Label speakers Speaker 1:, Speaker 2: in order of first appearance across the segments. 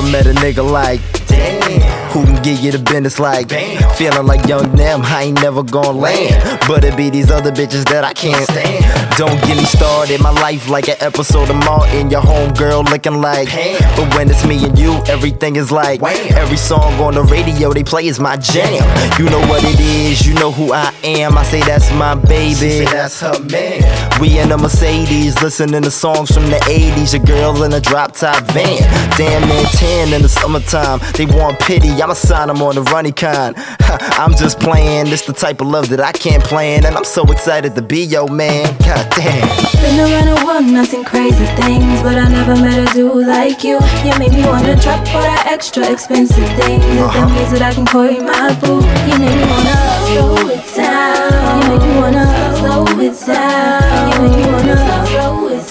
Speaker 1: met a nigga like, damn, who can give you the business like, bam. Feeling like young them, I ain't never gon' land. But it be these other bitches that I can't stand. Don't get me started, my life like an episode of Martin. Your homegirl looking like, but when it's me and you, everything is like, every song on the radio they play is my jam. You know what it is, you know who I am. I say that's my baby, she say that's her man. We in a Mercedes, listening to songs from the 80s. Your girl in a drop top van, damn near 10 in the summertime. They want pity, I'ma sign them on the runny kind. I'm just playing, this the type of love that I can't plan. And I'm so excited to be your man, god damn.
Speaker 2: Been around the world and I've seen crazy things, but I never met a dude like you. You make me wanna drop all that extra expensive things. That means that I can call you my boo. You make me wanna slow it down. You make me wanna slow it down. You make me wanna slow it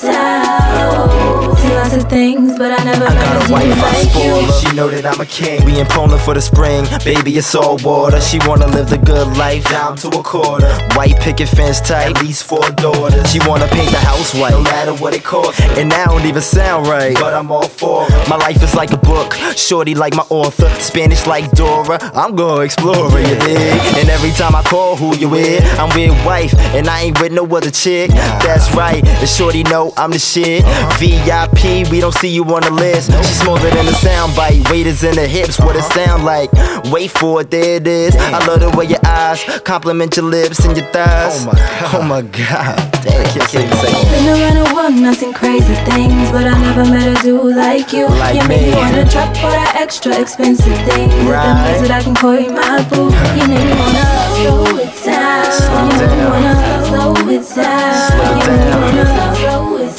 Speaker 2: down. See lots of things, but I never met a dude like you.
Speaker 1: She know that I'm a king. We in Poland for the spring, baby it's all water. She wanna live the good life, down to a quarter. White picket fence type, at least 4 daughters. She wanna paint the house white, no matter what it costs. And I don't even sound right, but I'm all for it. My life is like a book, shorty like my author. Spanish like Dora, I'm gonna explore her, you dig? And every time I call who you with, I'm with wife, and I ain't with no other chick. That's right, and shorty know I'm the shit. VIP, we don't see you on the list. She smoother than a soundbite, waiters in the hips, what it sound like. Wait for it, there it is. I love the way your eyes compliment your lips and your thighs. Oh my god, damn, I can't say the same.
Speaker 2: Been around the world and I've seen crazy things, but I never met a dude like you. You make me wanna drop all that extra expensive things. That means that I can call you my boo. You make me wanna slow it down. You make me wanna slow it down. You make me wanna slow it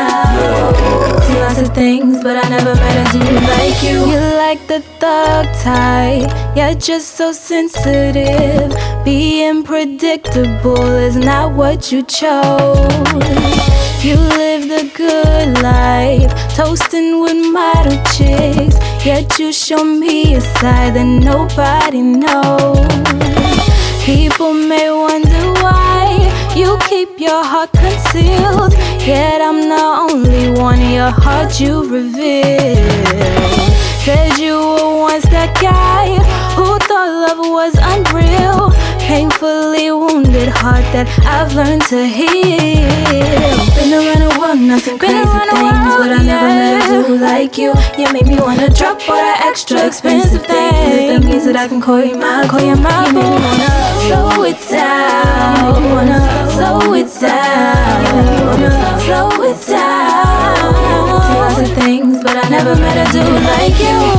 Speaker 2: down. See lots of things, but I never met a dude like you. You like the thug type, you're just so sensitive. Being predictable is not what you chose. You live the good life, toasting with model chicks. Yet you show me a side that nobody knows. People may wonder why you keep your heart concealed, yet I'm the only one your heart you reveal. Said you were once that guy who thought love was unreal. Painfully wounded heart that I've learned to heal. Been around the world and I've seen crazy things, but I never met a dude like you. You make me wanna drop all that extra expensive things. That means that I can call you my boo. You make me wanna slow it down. You make me wanna slow it down. You make me wanna slow it down. See lots of things, but I never met a dude like you.